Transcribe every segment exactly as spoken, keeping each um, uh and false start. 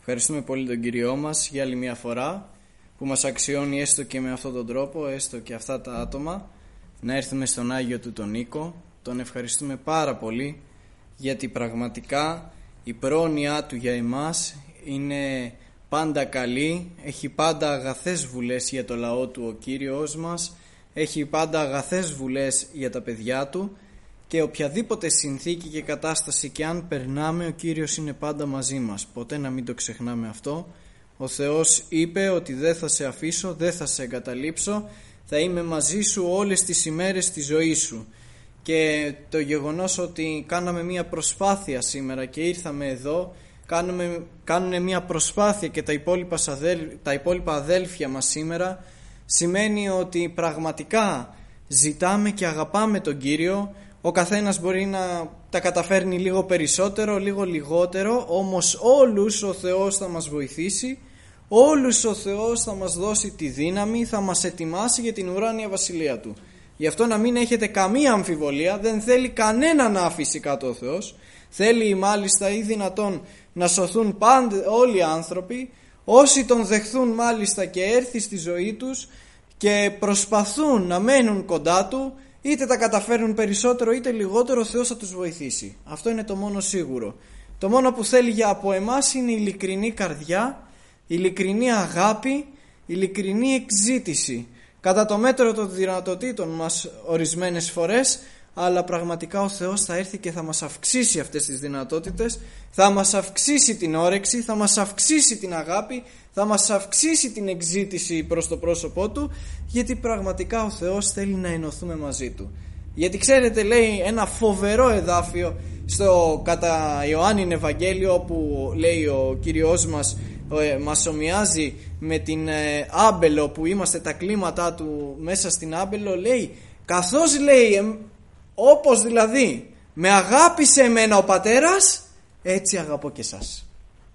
Ευχαριστούμε πολύ τον Κύριό μας για άλλη μια φορά που μας αξιώνει έστω και με αυτόν τον τρόπο, έστω και αυτά τα άτομα, να έρθουμε στον Άγιο του τον Νίκο. Τον ευχαριστούμε πάρα πολύ γιατί πραγματικά η πρόνοιά του για εμάς είναι πάντα καλή, έχει πάντα αγαθές βουλές για το λαό του ο Κύριος μας, έχει πάντα αγαθές βουλές για τα παιδιά του και οποιαδήποτε συνθήκη και κατάσταση και αν περνάμε, ο Κύριος είναι πάντα μαζί μας. Ποτέ να μην το ξεχνάμε αυτό. Ο Θεός είπε ότι δεν θα σε αφήσω, δεν θα σε εγκαταλείψω, θα είμαι μαζί σου όλες τις ημέρες της ζωής σου. Και το γεγονός ότι κάναμε μια προσπάθεια σήμερα και ήρθαμε εδώ, κάνουμε, κάνουν μια προσπάθεια και τα υπόλοιπα, τα υπόλοιπα αδέλφια μας σήμερα, σημαίνει ότι πραγματικά ζητάμε και αγαπάμε τον Κύριο. Ο καθένας μπορεί να τα καταφέρνει λίγο περισσότερο, λίγο λιγότερο, όμως όλους ο Θεός θα μας βοηθήσει, όλους ο Θεός θα μας δώσει τη δύναμη, θα μας ετοιμάσει για την ουράνια βασιλεία Του. Γι' αυτό να μην έχετε καμία αμφιβολία, δεν θέλει κανένα να αφήσει κάτω ο Θεός. Θέλει μάλιστα ή δυνατόν να σωθούν πάντα όλοι οι άνθρωποι, όσοι τον δεχθούν μάλιστα και έρθει στη ζωή τους και προσπαθούν να μένουν κοντά Του, είτε τα καταφέρουν περισσότερο είτε λιγότερο, ο Θεός θα τους βοηθήσει. Αυτό είναι το μόνο σίγουρο. Το μόνο που θέλει για από εμάς είναι η ειλικρινή καρδιά, η ειλικρινή αγάπη, η ειλικρινή εξζήτηση. Κατά το μέτρο των δυνατοτήτων μας ορισμένες φορές, αλλά πραγματικά ο Θεός θα έρθει και θα μας αυξήσει αυτές τις δυνατότητες, θα μας αυξήσει την όρεξη, θα μας αυξήσει την αγάπη, θα μας αυξήσει την εξζήτηση προς το πρόσωπό Του, γιατί πραγματικά ο Θεός θέλει να ενωθούμε μαζί Του. Γιατί ξέρετε, λέει ένα φοβερό εδάφιο στο κατά Ιωάννην Ευαγγέλιο, που λέει ο Κύριος μας, ε, μας ομοιάζει με την ε, άμπελο, που είμαστε τα κλίματά Του μέσα στην άμπελο. Λέει, καθώς λέει ε, όπως δηλαδή με αγάπησε εμένα ο Πατέρας, έτσι αγαπώ και εσάς.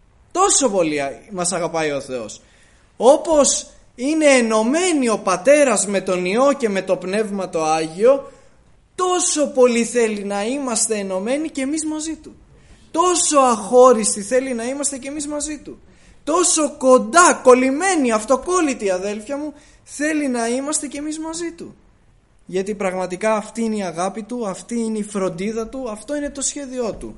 Τόσο πολύ μας αγαπάει ο Θεός. Όπως είναι ενωμένοι ο Πατέρας με τον Υιό και με το Πνεύμα το Άγιο, τόσο πολύ θέλει να είμαστε ενωμένοι και εμείς μαζί Του. Τόσο αχώριστοι θέλει να είμαστε και εμείς μαζί Του. Τόσο κοντά, κολλημένοι, αυτοκόλλητοι αδέλφια μου, θέλει να είμαστε και εμείς μαζί Του. Γιατί πραγματικά αυτή είναι η αγάπη Του, αυτή είναι η φροντίδα Του, αυτό είναι το σχέδιό Του.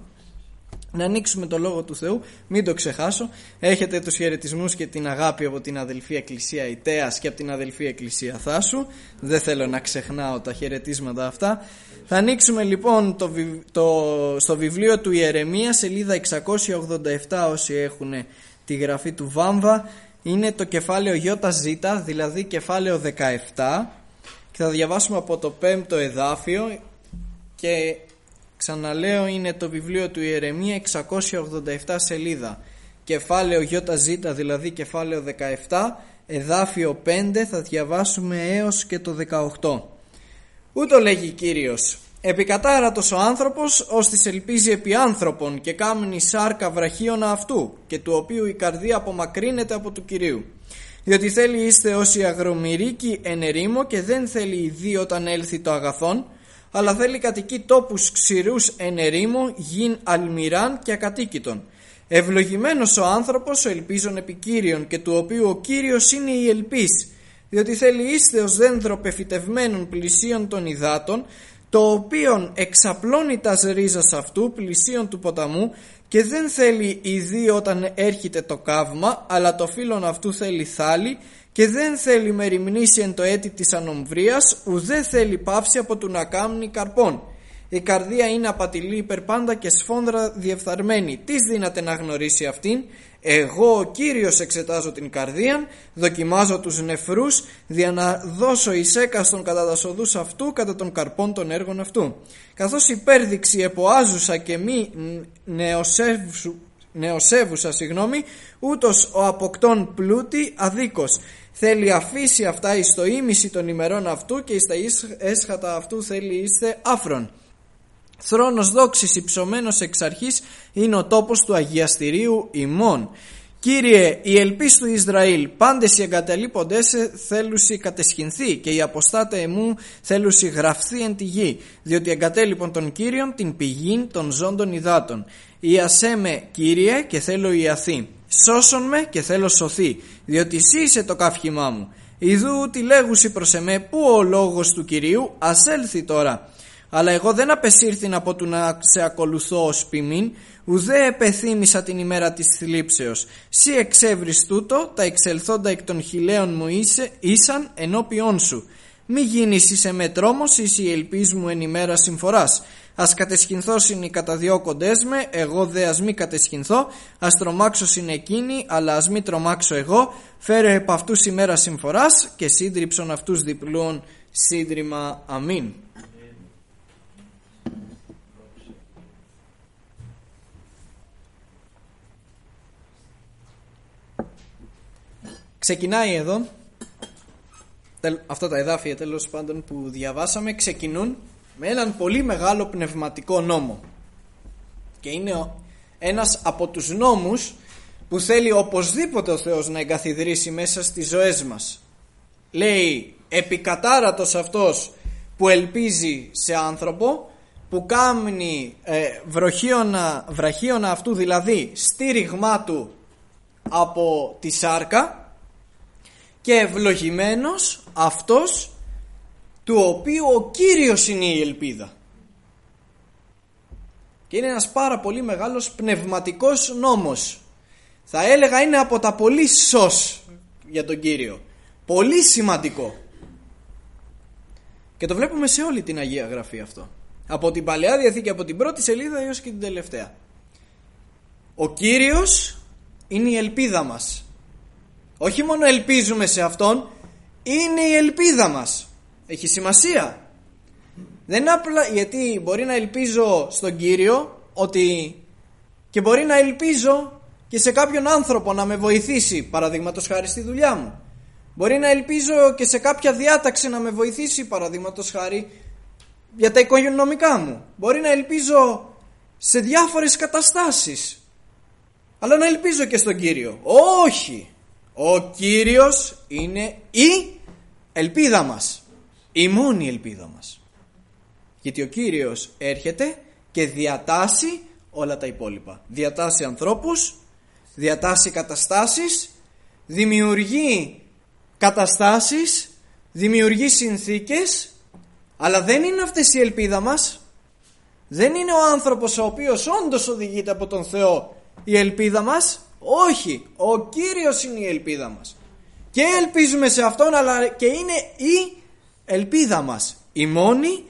Να ανοίξουμε το Λόγο του Θεού, μην το ξεχάσω. Έχετε τους χαιρετισμούς και την αγάπη από την αδελφή Εκκλησία Ιτέας και από την αδελφή Εκκλησία Θάσου. Δεν θέλω να ξεχνάω τα χαιρετίσματα αυτά. Θα ανοίξουμε λοιπόν το, το, στο βιβλίο του Ιερεμία, σελίδα εξακόσια ογδόντα επτά, όσοι έχουν τη γραφή του Βάμβα. Είναι το κεφάλαιο ΙΖ, δηλαδή κεφάλαιο δεκαεπτά, και θα διαβάσουμε από το πέμπτο εδάφιο. Και ξαναλέω, είναι το βιβλίο του Ιερεμία, εξακόσια ογδόντα επτά σελίδα, κεφάλαιο ΙΖ, δηλαδή κεφάλαιο δεκαεπτά, εδάφιο πέντε, θα διαβάσουμε έως και το δεκαοκτώ. Ούτω λέγει Κύριος: επικατάρατος ο άνθρωπος, ώστις ελπίζει επί άνθρωπον, και κάμνει σάρκα βραχίωνα αυτού, και του οποίου η καρδία απομακρύνεται από του Κυρίου. Διότι θέλει είστε όσοι αγρομυρίκοι εν ερήμο, και δεν θέλει ειδή όταν έλθει το αγαθόν, αλλά θέλει κατοικεί τόπους ξηρούς εν ερήμο, γην αλμυράν και ακατοίκητον. Ευλογημένος ο άνθρωπος, ο ελπίζων επί Κύριον, και του οποίου ο Κύριος είναι η ελπίς. Διότι θέλει είστε ως δένδρο πεφυτευμένων πλησίων των υδάτων, το οποίον εξαπλώνει τας ρίζας αυτού πλησίων του ποταμού, και δεν θέλει ειδή όταν έρχεται το καύμα, αλλά το φύλλον αυτού θέλει θάλη, και δεν θέλει μεριμνήσει εν το έτη της ανομβρίας, ουδέ θέλει πάυση από του να κάμνει καρπών. Η καρδία είναι απατηλή υπερπάντα και σφόνδρα διεφθαρμένη. Τις δύναται να γνωρίσει αυτήν? Εγώ ο Κύριος εξετάζω την καρδίαν, δοκιμάζω τους νεφρούς, δια να δώσω εις έκαστον κατά τα σοδούς αυτού, κατά των καρπών των έργων αυτού. Καθώς υπέρδειξη εποάζουσα και μη νεοσεύσου, νεοσεύουσα, συγγνώμη, ούτως ο αποκτών πλούτη αδίκως. Θέλει αφήσει αυτά εις το ήμιση των ημερών αυτού, και εις τα έσχατα αυτού θέλει είστε άφρον. Θρόνος δόξης υψωμένος εξ αρχής είναι ο τόπος του αγιαστηρίου ημών. Κύριε, η ελπίς του Ισραήλ, πάντες οι εγκαταλείποντές σε θέλουσι κατεσχυνθεί, και οι αποστάτε εμού θέλουσι γραφθεί εν τη γη, διότι εγκατέλειπον τον Κύριον την πηγήν των ζώντων υδάτων. Ιασέ με, Κύριε, και θέλω ιαθεί. Σώσον με και θέλω σωθεί, διότι εσύ είσαι το καύχημά μου. Ιδού τι λέγουσι προς εμέ, πού ο λόγος του Κυρίου, ας έλθει τώρα. Αλλά εγώ δεν απεσύρθην από του να σε ακολουθώ ως ποιμήν, ουδέ επεθύμησα την ημέρα της θλίψεως. Σύ εξεύρεις τούτο, τα εξελθόντα εκ των χιλέων μου είσαι, ήσαν ενώπιόν σου. Μη γίνεις είσαι με τρόμος, είσαι η ελπίς μου εν ημέρα συμφοράς. Ας κατεσχυνθώσιν οι καταδιώκοντές με, εγώ δε ας μη κατεσχυνθώ. Ας τρομάξωσιν εκείνοι, αλλά ας μη τρομάξω εγώ. Φέρε επ' αυτούς ημέρα συμφοράς και σύντριψον αυτούς διπλούν σύντριμα. Αμήν. Ξεκινάει εδώ, αυτά τα εδάφια τέλος πάντων που διαβάσαμε ξεκινούν με έναν πολύ μεγάλο πνευματικό νόμο. Και είναι ένας από τους νόμους που θέλει οπωσδήποτε ο Θεός να εγκαθιδρύσει μέσα στις ζωές μας. Λέει επικατάρατος αυτός που ελπίζει σε άνθρωπο, που κάνει ε, βροχίωνα, βραχίωνα αυτού, δηλαδή στήριγμά του από τη σάρκα, και ευλογημένος αυτός του οποίου ο Κύριος είναι η ελπίδα. Και είναι ένας πάρα πολύ μεγάλος πνευματικός νόμος. Θα έλεγα είναι από τα πολύ σως για τον Κύριο. Πολύ σημαντικό. Και το βλέπουμε σε όλη την Αγία Γραφή αυτό. Από την Παλαιά Διαθήκη, από την πρώτη σελίδα έως και την τελευταία. Ο Κύριος είναι η ελπίδα μας. Όχι μόνο ελπίζουμε σε Αυτόν, είναι η ελπίδα μας. Έχει σημασία. Δεν απλά, γιατί μπορεί να ελπίζω στον Κύριο ότι, και μπορεί να ελπίζω και σε κάποιον άνθρωπο να με βοηθήσει, παραδείγματος χάρη στη δουλειά μου. Μπορεί να ελπίζω και σε κάποια διάταξη να με βοηθήσει, παραδείγματος χάρη για τα οικονομικά μου. Μπορεί να ελπίζω σε διάφορες καταστάσεις. Αλλά να ελπίζω και στον Κύριο. Όχι. Ο Κύριος είναι η ελπίδα μας. Η μόνη ελπίδα μας. Γιατί ο Κύριος έρχεται και διατάσσει όλα τα υπόλοιπα. Διατάσσει ανθρώπους, διατάσσει καταστάσεις, δημιουργεί καταστάσεις, δημιουργεί συνθήκες, αλλά δεν είναι αυτές η ελπίδα μας. Δεν είναι ο άνθρωπος ο οποίος όντως οδηγείται από τον Θεό η ελπίδα μας. Όχι, ο Κύριος είναι η ελπίδα μας. Και ελπίζουμε σε Αυτόν, αλλά και είναι η ελπίδα μας. Η μόνη,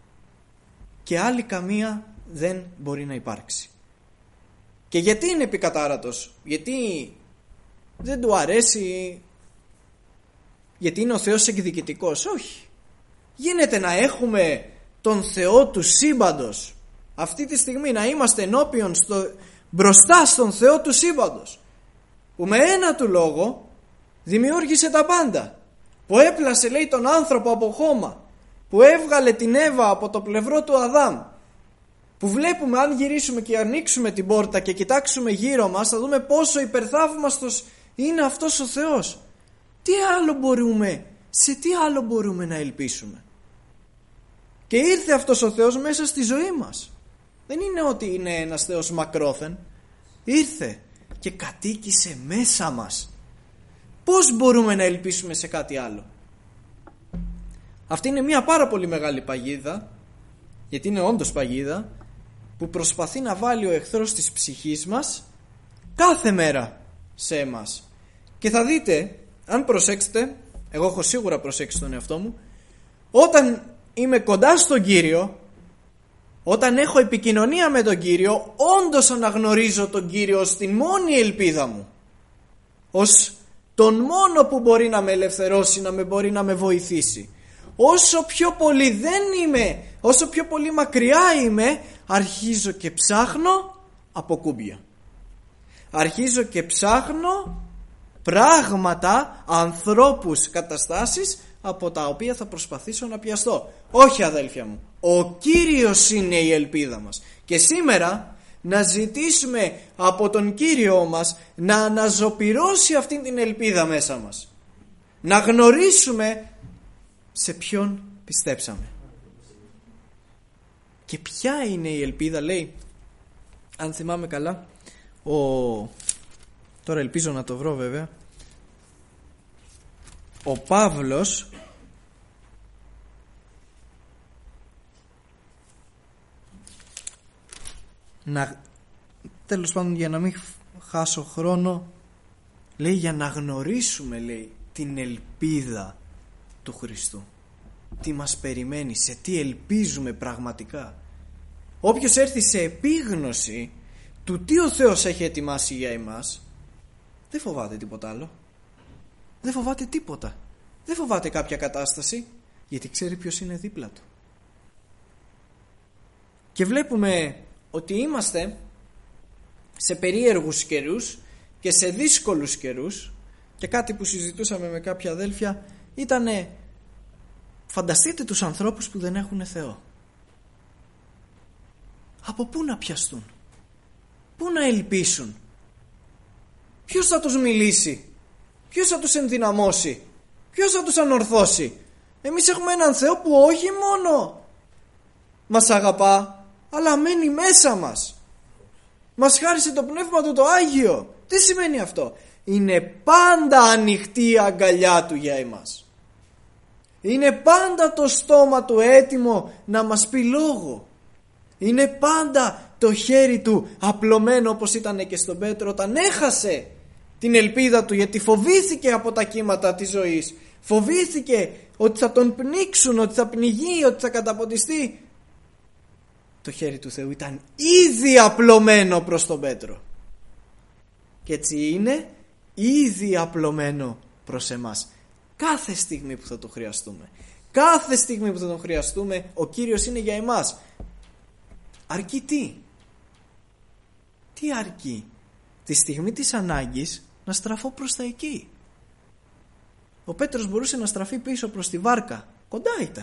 και άλλη καμία δεν μπορεί να υπάρξει. Και γιατί είναι επικατάρατος? Γιατί δεν του αρέσει? Γιατί είναι ο Θεός εκδικητικός? Όχι. Γίνεται να έχουμε τον Θεό του σύμπαντος αυτή τη στιγμή, να είμαστε ενώπιον στο, μπροστά στον Θεό του σύμπαντος, που με ένα του λόγο δημιούργησε τα πάντα, που έπλασε, λέει, τον άνθρωπο από χώμα, που έβγαλε την Εύα από το πλευρό του Αδάμ, που βλέπουμε, αν γυρίσουμε και ανοίξουμε την πόρτα και κοιτάξουμε γύρω μας, θα δούμε πόσο υπερθαύμαστος είναι αυτός ο Θεός. Τι άλλο μπορούμε, σε τι άλλο μπορούμε να ελπίσουμε? Και ήρθε αυτός ο Θεός μέσα στη ζωή μας. Δεν είναι ότι είναι ένας Θεός μακρόθεν. Ήρθε και κατοίκησε μέσα μας. Πώς μπορούμε να ελπίσουμε σε κάτι άλλο? Αυτή είναι μια πάρα πολύ μεγάλη παγίδα, γιατί είναι όντως παγίδα, που προσπαθεί να βάλει ο εχθρός της ψυχής μας κάθε μέρα σε εμάς. Και θα δείτε, αν προσέξετε, εγώ έχω σίγουρα προσέξει τον εαυτό μου, όταν είμαι κοντά στον Κύριο, όταν έχω επικοινωνία με τον Κύριο, όντως αναγνωρίζω τον Κύριο ως την μόνη ελπίδα μου, ως τον μόνο που μπορεί να με ελευθερώσει, να με μπορεί να με βοηθήσει. Όσο πιο πολύ δεν είμαι, όσο πιο πολύ μακριά είμαι, αρχίζω και ψάχνω από κούμπια. Αρχίζω και ψάχνω πράγματα, ανθρώπους, καταστάσεις από τα οποία θα προσπαθήσω να πιαστώ. Όχι, αδέλφια μου, ο Κύριος είναι η ελπίδα μας. Και σήμερα να ζητήσουμε από τον Κύριο μας να αναζωπυρώσει αυτή την ελπίδα μέσα μας. Να γνωρίσουμε σε ποιον πιστέψαμε. Και ποια είναι η ελπίδα? Λέει, αν θυμάμαι καλά, ο τώρα ελπίζω να το βρω βέβαια, ο Παύλος να, τέλος πάντων, για να μην χάσω χρόνο, λέει για να γνωρίσουμε, λέει, την ελπίδα του Χριστού, τι μας περιμένει, σε τι ελπίζουμε πραγματικά. Όποιος έρθει σε επίγνωση του τι ο Θεός έχει ετοιμάσει για εμάς, δεν φοβάται τίποτα άλλο, δεν φοβάται τίποτα, δεν φοβάται κάποια κατάσταση, γιατί ξέρει ποιος είναι δίπλα του. Και βλέπουμε ότι είμαστε σε περίεργους καιρούς και σε δύσκολους καιρούς, και κάτι που συζητούσαμε με κάποια αδέλφια ήτανε, φανταστείτε τους ανθρώπους που δεν έχουν Θεό. Από πού να πιαστούν, πού να ελπίσουν, ποιος θα τους μιλήσει, ποιος θα τους ενδυναμώσει, ποιος θα τους ανορθώσει? Εμείς έχουμε έναν Θεό που όχι μόνο μας αγαπά, αλλά μένει μέσα μας, μας χάρισε το Πνεύμα του το Άγιο. Τι σημαίνει αυτό? Είναι πάντα ανοιχτή η αγκαλιά του για εμάς, είναι πάντα το στόμα του έτοιμο να μας πει λόγο, είναι πάντα το χέρι του απλωμένο, όπως ήταν και στον Πέτρο όταν έχασε την ελπίδα του, γιατί φοβήθηκε από τα κύματα της ζωής, φοβήθηκε ότι θα τον πνίξουν, ότι θα πνιγεί, ότι θα καταποντιστεί. Το χέρι του Θεού ήταν ήδη απλωμένο προς τον Πέτρο, και έτσι είναι ήδη απλωμένο προς εμάς. Κάθε στιγμή που θα το χρειαστούμε, κάθε στιγμή που θα τον χρειαστούμε, ο Κύριος είναι για εμάς. Αρκεί τι? Τι αρκεί? Τη στιγμή της ανάγκης να στραφώ προς τα εκεί. Ο Πέτρος μπορούσε να στραφεί πίσω προς τη βάρκα, κοντά ήταν,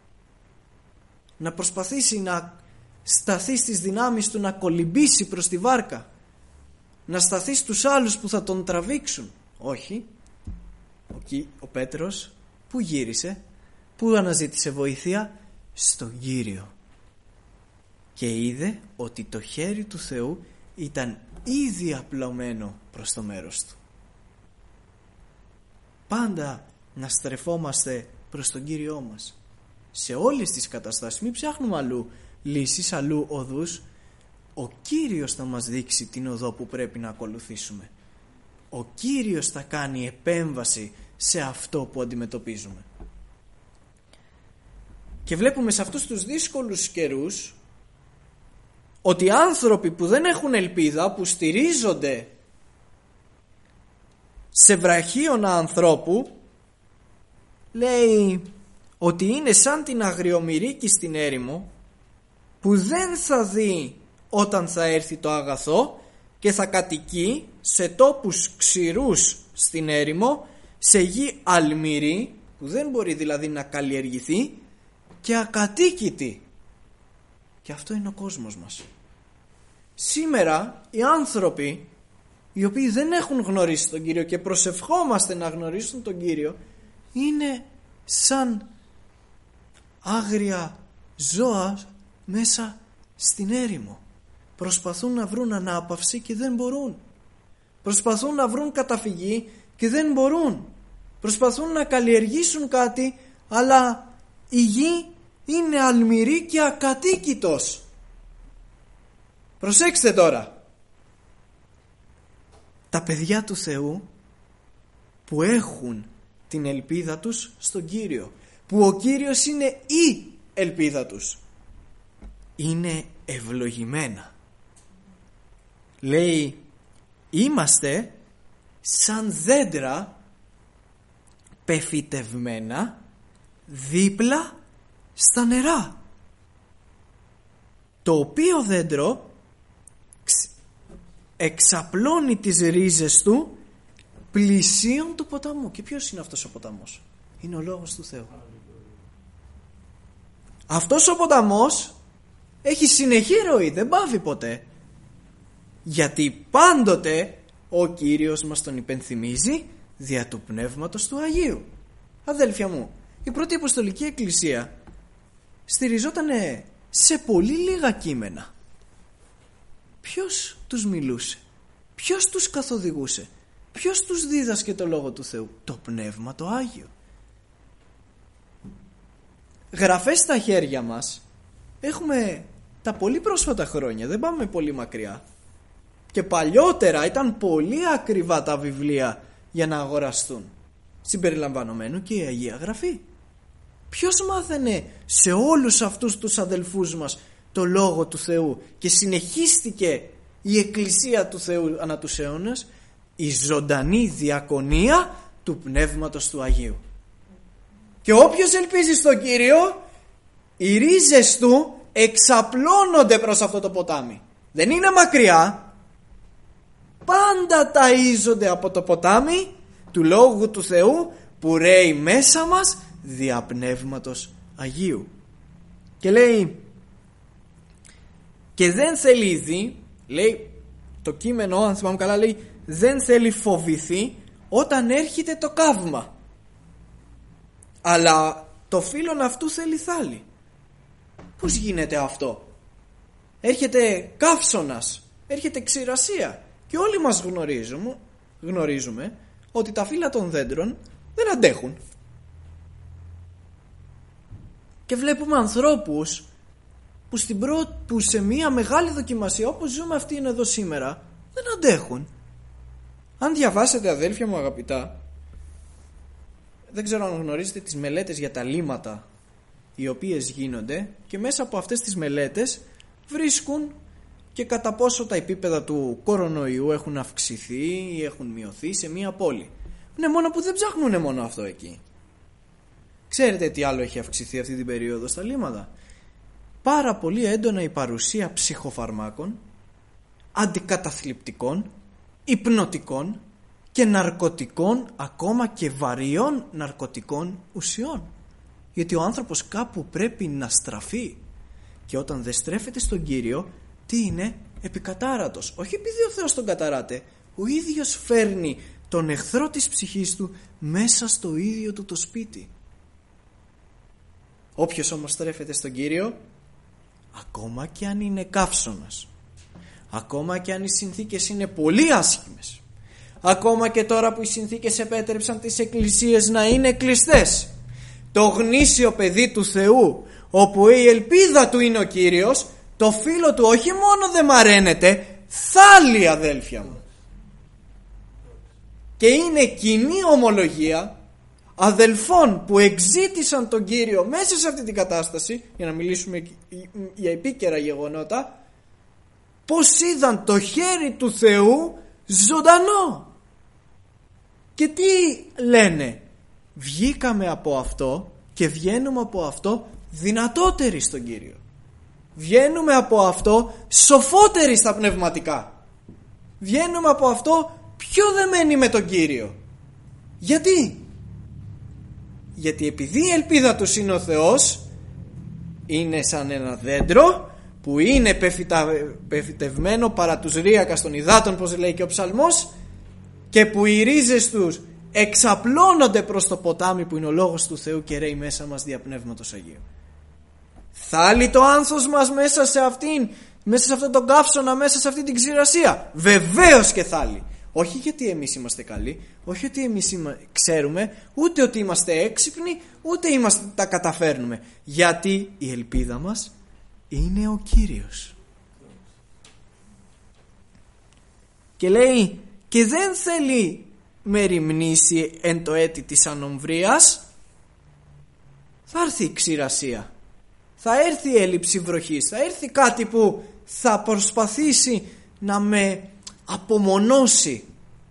να προσπαθήσει να σταθεί στις δυνάμεις του, να κολυμπήσει προς τη βάρκα, να σταθεί στους άλλους που θα τον τραβήξουν. Όχι, ο, ο Πέτρος που γύρισε, που αναζήτησε βοήθεια? Στον Κύριο. Και είδε ότι το χέρι του Θεού ήταν ήδη απλωμένο προς το μέρος του. Πάντα να στρεφόμαστε προς τον Κύριό μας σε όλες τις καταστάσεις. Μην ψάχνουμε αλλού λύσεις, αλλού οδούς. Ο Κύριος θα μας δείξει την οδό που πρέπει να ακολουθήσουμε. Ο Κύριος θα κάνει επέμβαση σε αυτό που αντιμετωπίζουμε. Και βλέπουμε σε αυτούς τους δύσκολους καιρούς ότι άνθρωποι που δεν έχουν ελπίδα, που στηρίζονται σε βραχίωνα ανθρώπου, λέει ότι είναι σαν την αγριομυρίκη στην έρημο, που δεν θα δει όταν θα έρθει το αγαθό και θα κατοικεί σε τόπους ξηρούς στην έρημο, σε γη αλμυρή, που δεν μπορεί δηλαδή να καλλιεργηθεί, και ακατοίκητη. Και αυτό είναι ο κόσμος μας. Σήμερα οι άνθρωποι οι οποίοι δεν έχουν γνωρίσει τον Κύριο και προσευχόμαστε να γνωρίσουν τον Κύριο, είναι σαν άγρια ζώα μέσα στην έρημο. Προσπαθούν να βρουν ανάπαυση και δεν μπορούν. Προσπαθούν να βρουν καταφυγή και δεν μπορούν. Προσπαθούν να καλλιεργήσουν κάτι, αλλά η γη είναι αλμυρή και ακατοίκητος. Προσέξτε τώρα. Τα παιδιά του Θεού που έχουν την ελπίδα τους στον Κύριο, που ο Κύριος είναι η ελπίδα τους, είναι ευλογημένα. Λέει, είμαστε σαν δέντρα πεφυτευμένα δίπλα στα νερά, το οποίο δέντρο εξαπλώνει τις ρίζες του πλησίον του ποταμού. Και ποιος είναι αυτός ο ποταμός? Είναι ο Λόγος του Θεού. Αυτός ο ποταμός έχει συνεχή ροή, δεν πάβει ποτέ, γιατί πάντοτε ο Κύριος μας τον υπενθυμίζει δια του Πνεύματος του Αγίου. Αδέλφια μου, η πρώτη Αποστολική Εκκλησία στηριζόταν σε πολύ λίγα κείμενα. Ποιος τους μιλούσε? Ποιος τους καθοδηγούσε? Ποιος τους δίδασκε το Λόγο του Θεού? Το Πνεύμα το Άγιο. Γραφές στα χέρια μας έχουμε τα πολύ πρόσφατα χρόνια, δεν πάμε πολύ μακριά. Και παλιότερα ήταν πολύ ακριβά τα βιβλία για να αγοραστούν, συμπεριλαμβανομένου και η Αγία Γραφή. Ποιος μάθαινε σε όλους αυτούς τους αδελφούς μας το Λόγο του Θεού και συνεχίστηκε η Εκκλησία του Θεού ανά τους αιώνες? Η ζωντανή διακονία του Πνεύματος του Αγίου. Και όποιος ελπίζει στον Κύριο, οι ρίζες του εξαπλώνονται προς αυτό το ποτάμι. Δεν είναι μακριά. Πάντα ταΐζονται από το ποτάμι του Λόγου του Θεού που ρέει μέσα μας δια Πνεύματος Αγίου. Και λέει, και δεν θελίδει, λέει το κείμενο, αν θυμάμαι καλά, λέει δεν θέλει φοβηθεί όταν έρχεται το καύμα, αλλά το φύλλον αυτού θέλει θάλη. Πώς γίνεται αυτό? Έρχεται καύσωνας, έρχεται ξηρασία και όλοι μας γνωρίζουμε, γνωρίζουμε ότι τα φύλλα των δέντρων δεν αντέχουν. Και βλέπουμε ανθρώπους που, στην πρω... που σε μια μεγάλη δοκιμασία όπως ζούμε αυτή είναι εδώ σήμερα δεν αντέχουν. Αν διαβάσετε, αδέλφια μου αγαπητά, δεν ξέρω αν γνωρίζετε τις μελέτες για τα λίμματα οι οποίες γίνονται, και μέσα από αυτές τις μελέτες βρίσκουν και κατά πόσο τα επίπεδα του κορονοϊού έχουν αυξηθεί ή έχουν μειωθεί σε μια πόλη. Ναι, μόνο που δεν ψάχνουν μόνο αυτό εκεί. Ξέρετε τι άλλο έχει αυξηθεί αυτή την περίοδο στα λίμματα? Πάρα πολύ έντονα η παρουσία ψυχοφαρμάκων, αντικαταθλιπτικών, υπνοτικών και ναρκωτικών, ακόμα και βαριών ναρκωτικών ουσιών. Γιατί ο άνθρωπος κάπου πρέπει να στραφεί, και όταν δεν στρέφεται στον Κύριο, τι είναι? Επικατάρατος. Όχι επειδή ο Θεός τον καταράται, ο ίδιος φέρνει τον εχθρό της ψυχής του μέσα στο ίδιο του το σπίτι. Όποιος όμως στρέφεται στον Κύριο, ακόμα και αν είναι καύσωνας, ακόμα και αν οι συνθήκες είναι πολύ άσχημες, ακόμα και τώρα που οι συνθήκες επέτρεψαν τις εκκλησίες να είναι κλειστές, το γνήσιο παιδί του Θεού, όπου η ελπίδα του είναι ο Κύριος, το φύλλο του όχι μόνο δεν μαραίνεται, θάλει, αδέλφια μου. Και είναι κοινή ομολογία αδελφών που εξήτησαν τον Κύριο μέσα σε αυτή την κατάσταση, για να μιλήσουμε για επίκαιρα γεγονότα, πως είδαν το χέρι του Θεού ζωντανό. Και τι λένε? Βγήκαμε από αυτό και βγαίνουμε από αυτό δυνατότεροι στον Κύριο. Βγαίνουμε από αυτό σοφότεροι στα πνευματικά. Βγαίνουμε από αυτό πιο δεμένοι με τον Κύριο. Γιατί? Γιατί επειδή η ελπίδα τους είναι ο Θεός, είναι σαν ένα δέντρο που είναι πεφυτευμένο παρά τους ρίακας των υδάτων, πως λέει και ο ψαλμός, και που οι ρίζες τους εξαπλώνονται προς το ποτάμι που είναι ο Λόγος του Θεού και ρέει μέσα μας δια Πνεύματος Αγίου. Θάλει το άνθος μας μέσα σε αυτήν, μέσα σε αυτόν τον καύσωνα, μέσα σε αυτή την ξηρασία? Βεβαίως και θάλει. Όχι γιατί εμείς είμαστε καλοί, όχι γιατί εμείς ξέρουμε, ούτε ότι είμαστε έξυπνοι, ούτε είμαστε, τα καταφέρνουμε. Γιατί η ελπίδα μας είναι ο Κύριος. Και λέει, και δεν θέλει μεριμνήσει εν το έτη της ανομβρίας. Θα έρθει η ξηρασία, θα έρθει η έλλειψη βροχής, θα έρθει κάτι που θα προσπαθήσει να με απομονώσει.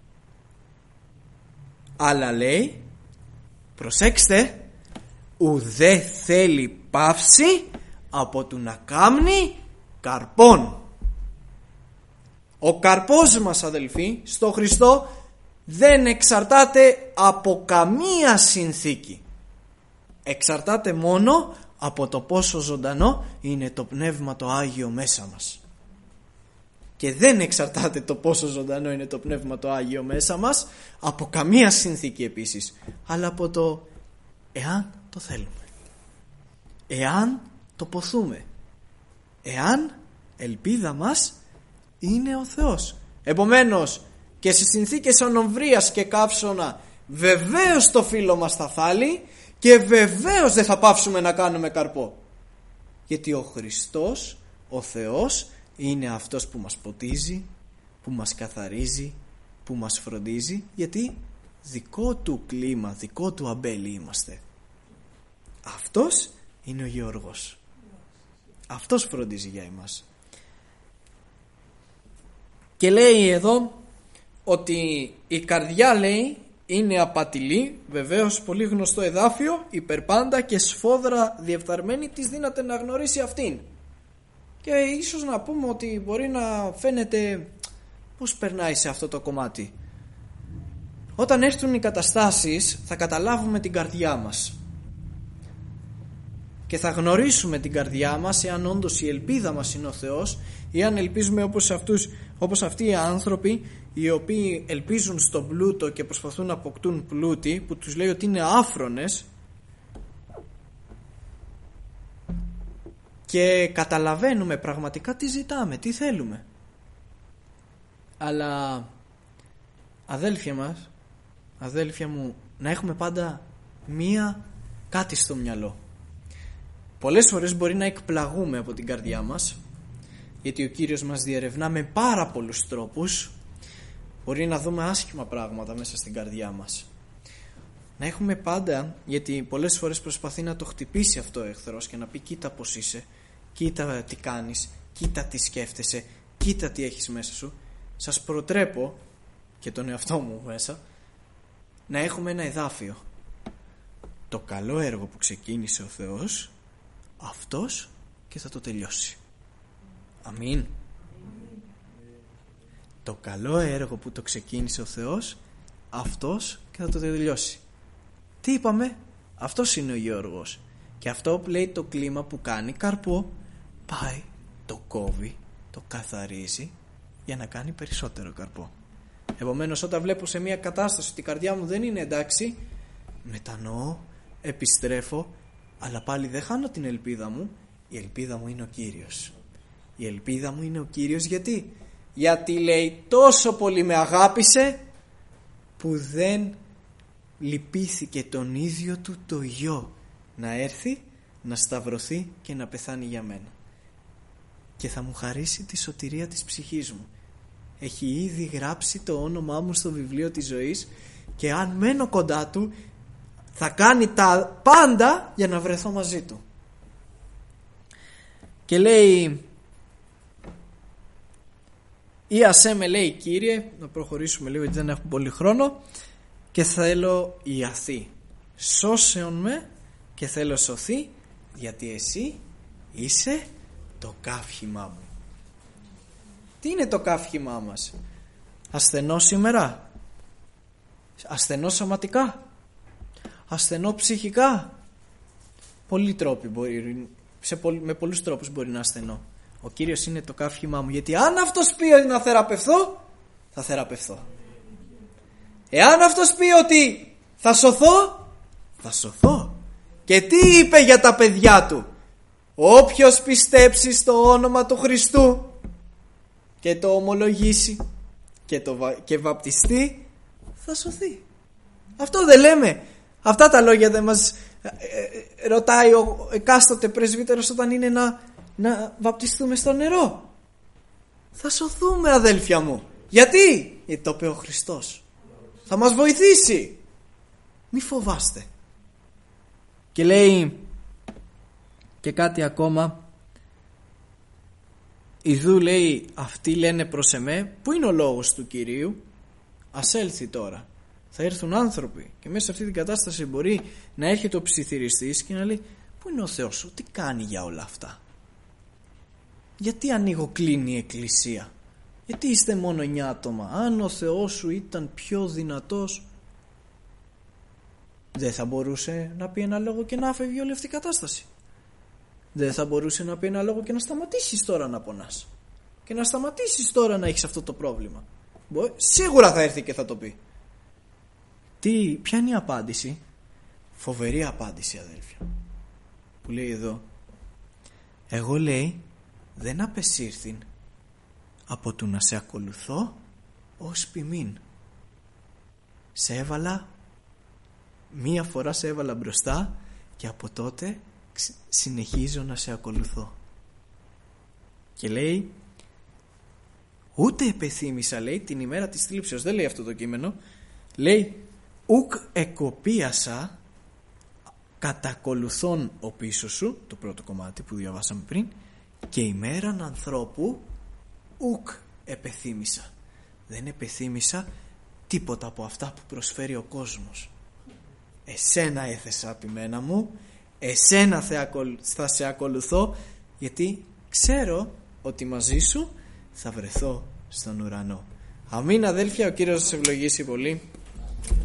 Αλλά λέει, προσέξτε, ουδέ θέλει παύση από του να κάμνει καρπών. Ο καρπός μας, αδελφοί, στο Χριστό δεν εξαρτάται από καμία συνθήκη. Εξαρτάται μόνο από το πόσο ζωντανό είναι το Πνεύμα το Άγιο μέσα μας. Και δεν εξαρτάται το πόσο ζωντανό είναι το Πνεύμα το Άγιο μέσα μας από καμία συνθήκη επίσης, αλλά από το εάν το θέλουμε, εάν το ποθούμε, εάν ελπίδα μας είναι ο Θεός. Επομένως, και σε συνθήκες ανομβρίας και καύσωνα, βεβαίως το φύλλο μας θα θάλει και βεβαίως δεν θα πάψουμε να κάνουμε καρπό. Γιατί ο Χριστός, ο Θεός, είναι αυτός που μας ποτίζει, που μας καθαρίζει, που μας φροντίζει, γιατί δικό του κλίμα, δικό του αμπέλι είμαστε. Αυτός είναι ο Γεωργός. Αυτός φροντίζει για εμάς. Και λέει εδώ ότι η καρδιά, λέει, είναι απατηλή, βεβαίως πολύ γνωστό εδάφιο, υπερπάντα και σφόδρα διεφθαρμένη της δύναται να γνωρίσει αυτήν. Και ίσως να πούμε ότι μπορεί να φαίνεται πώς περνάει σε αυτό το κομμάτι. Όταν έρθουν οι καταστάσεις θα καταλάβουμε την καρδιά μας και θα γνωρίσουμε την καρδιά μας, εάν όντως η ελπίδα μας είναι ο Θεός ή αν ελπίζουμε όπως, αυτούς, όπως αυτοί οι άνθρωποι οι οποίοι ελπίζουν στον πλούτο και προσπαθούν να αποκτούν πλούτη, που τους λέει ότι είναι άφρονες, και καταλαβαίνουμε πραγματικά τι ζητάμε, τι θέλουμε. Αλλά αδέλφια μας, αδέλφια μου, να έχουμε πάντα μία κάτι στο μυαλό. Πολλές φορές μπορεί να εκπλαγούμε από την καρδιά μας, γιατί ο Κύριος μας διερευνά με πάρα πολλούς τρόπους. Μπορεί να δούμε άσχημα πράγματα μέσα στην καρδιά μας. Να έχουμε πάντα, γιατί πολλές φορές προσπαθεί να το χτυπήσει αυτό ο εχθρός και να πει κοίτα πως είσαι, κοίτα τι κάνεις, κοίτα τι σκέφτεσαι, κοίτα τι έχεις μέσα σου. Σας προτρέπω, και τον εαυτό μου μέσα, να έχουμε ένα εδάφιο. Το καλό έργο που ξεκίνησε ο Θεός, αυτός και θα το τελειώσει. Αμήν. Το καλό έργο που το ξεκίνησε ο Θεός, αυτός και θα το τελειώσει. Τι είπαμε? Αυτός είναι ο Γεωργός. Και αυτό που λέει το κλίμα που κάνει καρπό, πάει, το κόβει, το καθαρίζει για να κάνει περισσότερο καρπό. Επομένως, όταν βλέπω σε μια κατάσταση ότι η καρδιά μου δεν είναι εντάξει, μετανοώ, επιστρέφω, αλλά πάλι δεν χάνω την ελπίδα μου. Η ελπίδα μου είναι ο Κύριος. Η ελπίδα μου είναι ο Κύριος γιατί γιατί λέει τόσο πολύ με αγάπησε που δεν λυπήθηκε τον ίδιο του το γιο να έρθει, να σταυρωθεί και να πεθάνει για μένα, και θα μου χαρίσει τη σωτηρία της ψυχής μου. Έχει ήδη γράψει το όνομά μου στο βιβλίο της ζωής και αν μένω κοντά του θα κάνει τα πάντα για να βρεθώ μαζί του. Και λέει, ή ασέ με, λέει, Κύριε, να προχωρήσουμε λίγο γιατί δεν έχουμε πολύ χρόνο, και θέλω ιαθεί. Σώσεον με και θέλω σωθεί, γιατί εσύ είσαι το καύχημά μου. Τι είναι το καύχημά μας? Ασθενό σήμερα, ασθενό σωματικά, ασθενό ψυχικά. Πολλοί τρόποι μπορεί, σε πολλ, με πολλούς τρόπους μπορεί να ασθενώ. Ο Κύριος είναι το καύχημά μου, γιατί αν αυτός πει να θεραπευθώ, θα θεραπευθώ. Εάν αυτός πει ότι θα σωθώ, θα σωθώ. Και τι είπε για τα παιδιά του? Όποιος πιστέψει στο όνομα του Χριστού και το ομολογήσει και, το, και βαπτιστεί, θα σωθεί. Αυτό δεν λέμε? Αυτά τα λόγια δεν μας ε, ε, ρωτάει ο εκάστοτε πρεσβύτερος όταν είναι να, να βαπτιστούμε στο νερό? Θα σωθούμε, αδέλφια μου. Γιατί? Γιατί το είπε ο Χριστός. Θα μας βοηθήσει. Μη φοβάστε. Και λέει και κάτι ακόμα. Ιδού, λέει, αυτοί λένε προς εμέ, πού είναι ο λόγος του Κυρίου? Ας έλθει τώρα. Θα έρθουν άνθρωποι και μέσα σε αυτή την κατάσταση μπορεί να έρχεται ο ψιθυριστής και να λέει, πού είναι ο Θεός σου, τι κάνει για όλα αυτά? Γιατί ανοίγω κλείνει η εκκλησία? Γιατί είστε μόνο εννιά άτομα? Αν ο Θεός σου ήταν πιο δυνατός, δεν θα μπορούσε να πει ένα λόγο και να φεύγει όλη αυτή η κατάσταση? Δεν θα μπορούσε να πει ένα λόγο και να σταματήσεις τώρα να πονάς και να σταματήσεις τώρα να έχεις αυτό το πρόβλημα? Σίγουρα θα έρθει και θα το πει. Τι, ποια είναι η απάντηση? Φοβερή απάντηση, αδέλφια, που λέει εδώ, εγώ, λέει, δεν απεσύρθην από του να σε ακολουθώ ως ποιμήν. Σε έβαλα, μία φορά σε έβαλα μπροστά και από τότε συνεχίζω να σε ακολουθώ. Και λέει, ούτε επεθύμησα, λέει, την ημέρα της θλίψεως. Δεν λέει αυτό το κείμενο. Λέει, ουκ εκοπίασα κατακολουθών ο πίσω σου, το πρώτο κομμάτι που διαβάσαμε πριν, και ημέραν ανθρώπου ουκ επεθύμησα. Δεν επεθύμησα τίποτα από αυτά που προσφέρει ο κόσμος. Εσένα έθεσα ποιμένα μου, εσένα θα σε ακολουθώ, γιατί ξέρω ότι μαζί σου θα βρεθώ στον ουρανό. Αμήν αδέλφια, ο Κύριος σας ευλογήσει πολύ.